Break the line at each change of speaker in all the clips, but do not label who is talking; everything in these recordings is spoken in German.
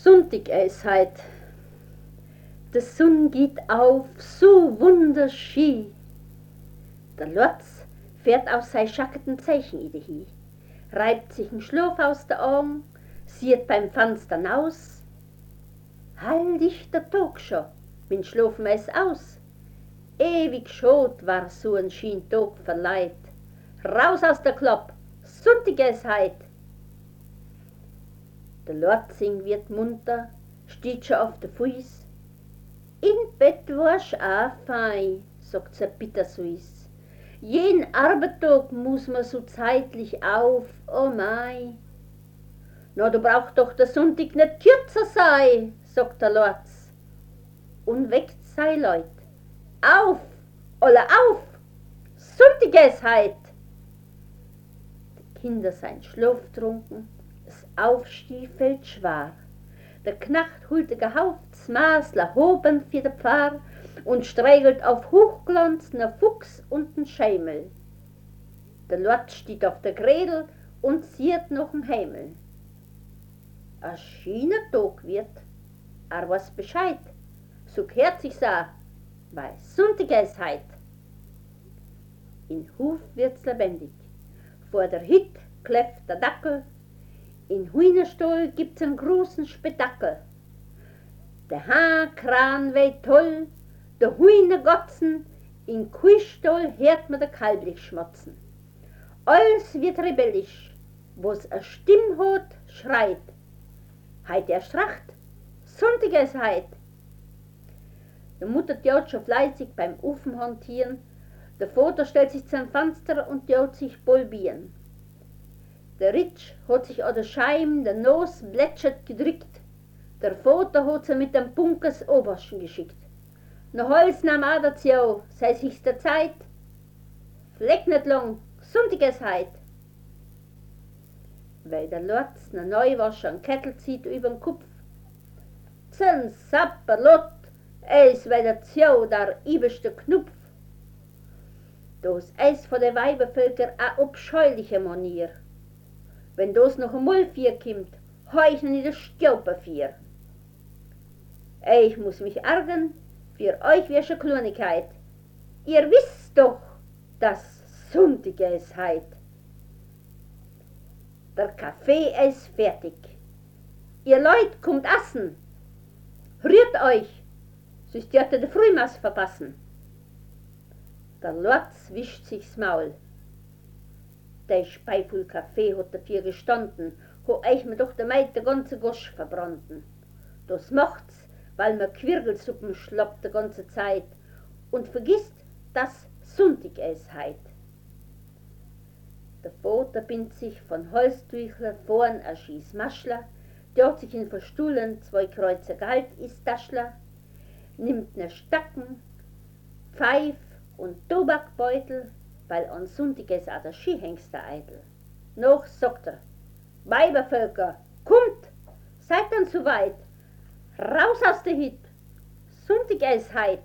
Sonntag ist heut. Die Sonne geht auf, so wunderschön. Der Lotz fährt aus sei schacketen Zeichen ide hi, reibt sich 'n Schlaf aus der Augen, sieht beim Fenster naus. Hall dich der Tag scho, min Schlafen is aus. Ewig schot war so 'n schien Tag verleiht. Raus aus der Klopp, Sonntag is heut. Der Lotzing wird munter, steht schon auf de Fuß. In Bett war's a fein, sagt se bittersüß. Jeden Arbeitstag muss man so zeitlich auf, oh mei. Na, du braucht doch der Sonntag nicht kürzer sei, sagt der Lotz. Und weckt sei Leut. Auf, alle auf, Sonntag is heut. Die Kinder sein schlaftrunken, das Aufsteh fällt schwer. Der Knacht holt de gehaufts Maßler hoben für de Pfarr und streichelt auf Hochglanz ne Fuchs und n Scheimel. Der Lotz steht auf der Gredel und sieht noch im Himmel. A schöner Tag wird, was Bescheid, so kehrt sich sa, weil Sonntag is heut. In Hof wird's lebendig, vor der Hütt kläfft der Dackel, in Hühnerstall gibt's einen großen Spektakel. Der Hahnkran weht toll, der Hühner gotzen, in Kuhstall hört man der Kalblich schmotzen. Alles wird rebellisch, wo's a Stimm hat, schreit. Heut erst recht, Sonntag is heut. Die Mutter jaut schon fleißig beim Ofen hantieren, der Vater stellt sich zum Fenster und jaut sich bolbieren. Der Ritsch hat sich an der Scheim der Nos blätschert gedrückt. Der Vater hat sie mit dem Punkes Oberschen geschickt. No Holz nahm auch dazu, sei sich's der Zeit. Fleck nicht lang, Sonntag is heut. Weil der Lotz ne Neuwascher an Kettel zieht übern Kopf. Z'n Sapperlot, eis weil der Zjau der iberste Knupf. Das eis von der Weibervölker a abscheuliche Manier. Wenn das noch einmal vier kimmt, heuchen in das Staupapier. Ich muss mich ärgern, für euch wär schon Kleinigkeit. Ihr wisst doch, dass Sonntag is heut. Der Kaffee is fertig. Ihr Leut kommt essen. Rührt euch, sonst dürft ihr de Frühmass verpassen. Der Lotz wischt sich's Maul. Der Speiful Kaffee hat dafür gestanden, ho euch mir doch der Meid der ganze Gosch verbrannten. Das macht's, weil man Quirgelsuppen schlappt die ganze Zeit und vergisst, dass Sonntag is heut. Der Vater bindt sich von Holztüchler vorn a Schieß Maschler, dort sich in Verstuhlen 2 Kreuzer Galt is Taschler, nimmt ne Stacken, Pfeif und Tobakbeutel, weil an Sonntag is a der Skihengster eitel. Noch sagt er, Weibervölker, kommt, seid dann so weit, raus aus der Hütt, Sonntag is heut.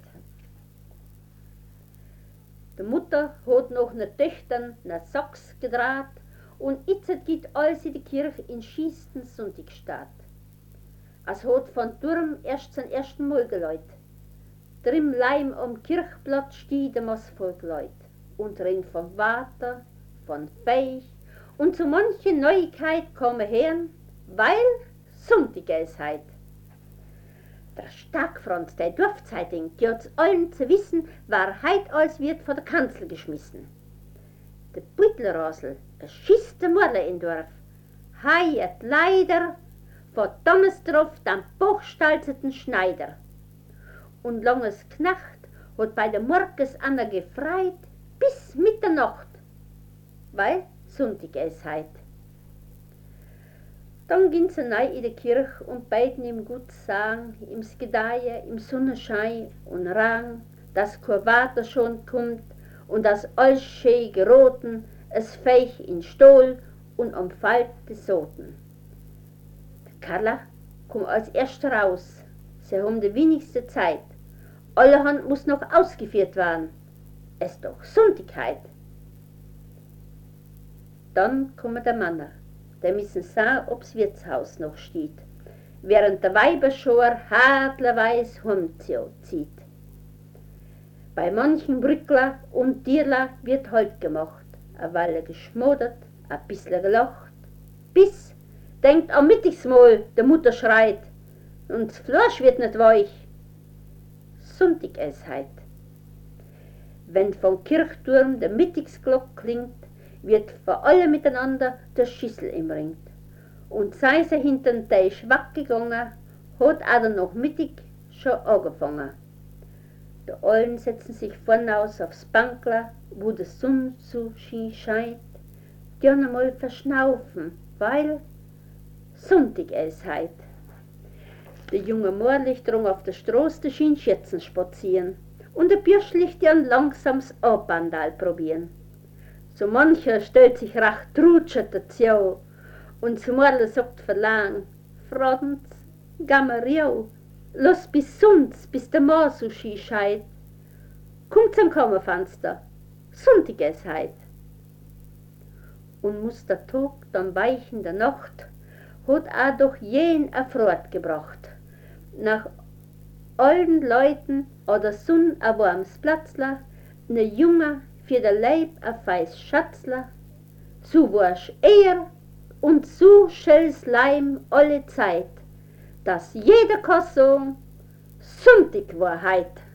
Die Mutter hat noch ne Töchtern ne Socks gedraht und itzet geht alles in die Kirche in schiesten Sonntagstaat. Es hat von Turm erst zum ersten Mal geläut. Drim Leim am Kirchplatz steht dem Volk Leut und rein von Water, von Feich und so manche Neuigkeit komme her, weil Sonntag is heut. Der Starkfranz, der Dorfzeitung, die hat's allen zu wissen, war heut alles wird vor der Kanzel geschmissen. Der Beutelrasel, es schießt der Mörler in Dorf, heiert leider vor Donnerstroff den bachstalzeten Schneider. Und langes Knacht hat bei der Morges Anna gefreit bis Mitternacht, weil Sonntag is heut. Dann ging sie neu in die Kirche und beiden ihm gut sagen, im Gedeihe, im Sonnenschein und Rang, dass kein Water schon kommt und dass alles schön geroten, es feich in Stohl und am Falt des Soten. Der Karla kommt als erster raus, sie haben die wenigste Zeit. Allerhand muss noch ausgeführt werden, es ist doch Sonntag heut. Dann kommt der Manner. Der müssen sehen, ob's Wirtshaus noch steht. während der Weiberschor hadlerweis heimzieht. Bei manchen Brückler und Tierler wird Halt gemacht, a Weile geschmodert, a bissle gelacht, bis, denkt am Mittagsmahl, der Mutter schreit, und das Fleisch wird nicht weich. Sonntag es heit. Wenn vom Kirchturm der Mittagsglock klingt, wird vor alle miteinander der Schüssel umringt. Und sei sie hinter'n Tisch weggegangen, hat auch noch Mittag schon angefangen. Die Allen setzen sich vornaus aufs Bankler, wo die Sonne so schön scheint, gern einmal verschnaufen, weil Sonntag es heit. Der junge Morlich drang auf der Straße die Schienschätzen spazieren und der Bürschlich gern langsames Abbandal probieren. So mancher stellt sich recht trutschert dazu und zum Morle sagt verlang, Franz, Gammeriau, lass bis sonst, bis der Mann so schön scheit. Kommt zum Kammerfenster, Sonntag es heit. Und muss der Tag dann weichen der Nacht, hat auch doch jen a Freude gebracht. Nach allen Leuten an der Sonne a warmes Platzler, ne Junge für der Leib a feis Schatzler, so war's und so schell's Leim alle Zeit, dass jeder kann sagen, Sonntag war heit.